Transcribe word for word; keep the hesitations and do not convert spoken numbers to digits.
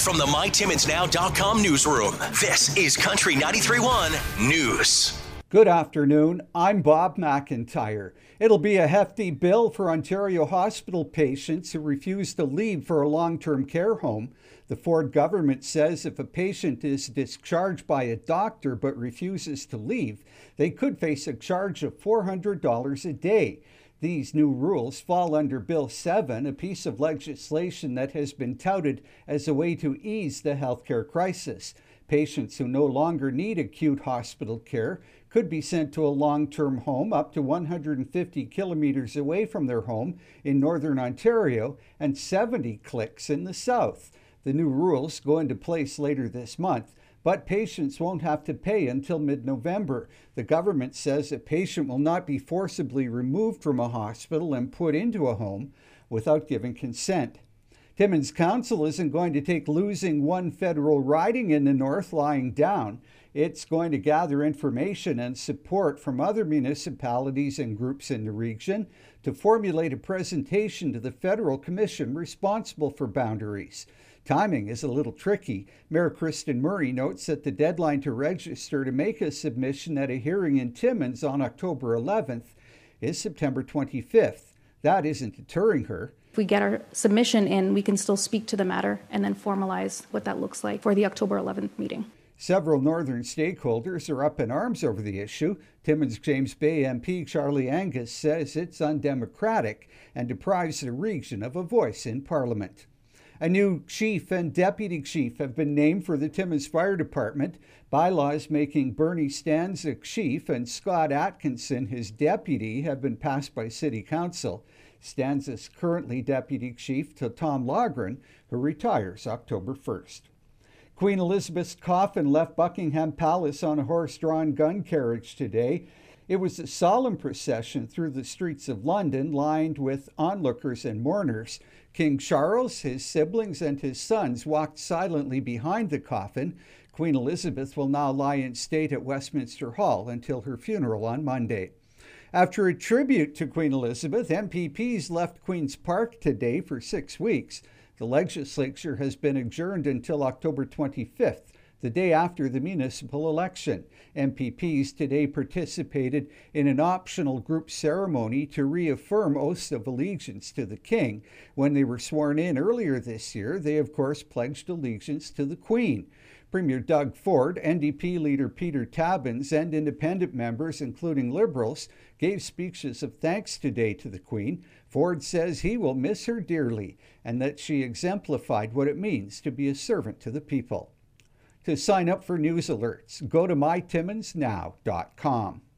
from the my timmins now dot com newsroom, this is Country ninety-three point one News. Good afternoon. I'm Bob McIntyre. It'll be a hefty bill for Ontario hospital patients who refuse to leave for a long-term care home. The Ford government says if a patient is discharged by a doctor but refuses to leave, they could face a charge of four hundred dollars a day. These new rules fall under Bill seven, a piece of legislation that has been touted as a way to ease the healthcare crisis. Patients who no longer need acute hospital care could be sent to a long-term home up to one hundred fifty kilometers away from their home in northern Ontario and seventy clicks in the south. The new rules go into place later this month, but patients won't have to pay until mid-November. The government says a patient will not be forcibly removed from a hospital and put into a home without giving consent. Timmins Council isn't going to take losing one federal riding in the north lying down. It's going to gather information and support from other municipalities and groups in the region to formulate a presentation to the federal commission responsible for boundaries. Timing is a little tricky. Mayor Kristen Murray notes that the deadline to register to make a submission at a hearing in Timmins on October eleventh is September twenty-fifth. That isn't deterring her. If we get our submission in, we can still speak to the matter and then formalize what that looks like for the October eleventh meeting. Several northern stakeholders are up in arms over the issue. Timmins James Bay M P Charlie Angus says it's undemocratic and deprives the region of a voice in Parliament. A new chief and deputy chief have been named for the Timmins Fire Department. Bylaws making Bernie Stanza chief and Scott Atkinson his deputy have been passed by City Council. Stanza's currently deputy chief to Tom Logren, who retires October first. Queen Elizabeth's coffin left Buckingham Palace on a horse-drawn gun carriage today. It was a solemn procession through the streets of London, lined with onlookers and mourners. King Charles, his siblings, and his sons walked silently behind the coffin. Queen Elizabeth will now lie in state at Westminster Hall until her funeral on Monday. After a tribute to Queen Elizabeth, M P Ps left Queen's Park today for six weeks. The legislature has been adjourned until October twenty-fifth, the day after the municipal election. M P Ps today participated in an optional group ceremony to reaffirm oaths of allegiance to the King. When they were sworn in earlier this year, they of course pledged allegiance to the Queen. Premier Doug Ford, N D P leader Peter Tabuns, and independent members, including Liberals, gave speeches of thanks today to the Queen. Ford says he will miss her dearly and that she exemplified what it means to be a servant to the people. To sign up for news alerts, go to my timmins now dot com.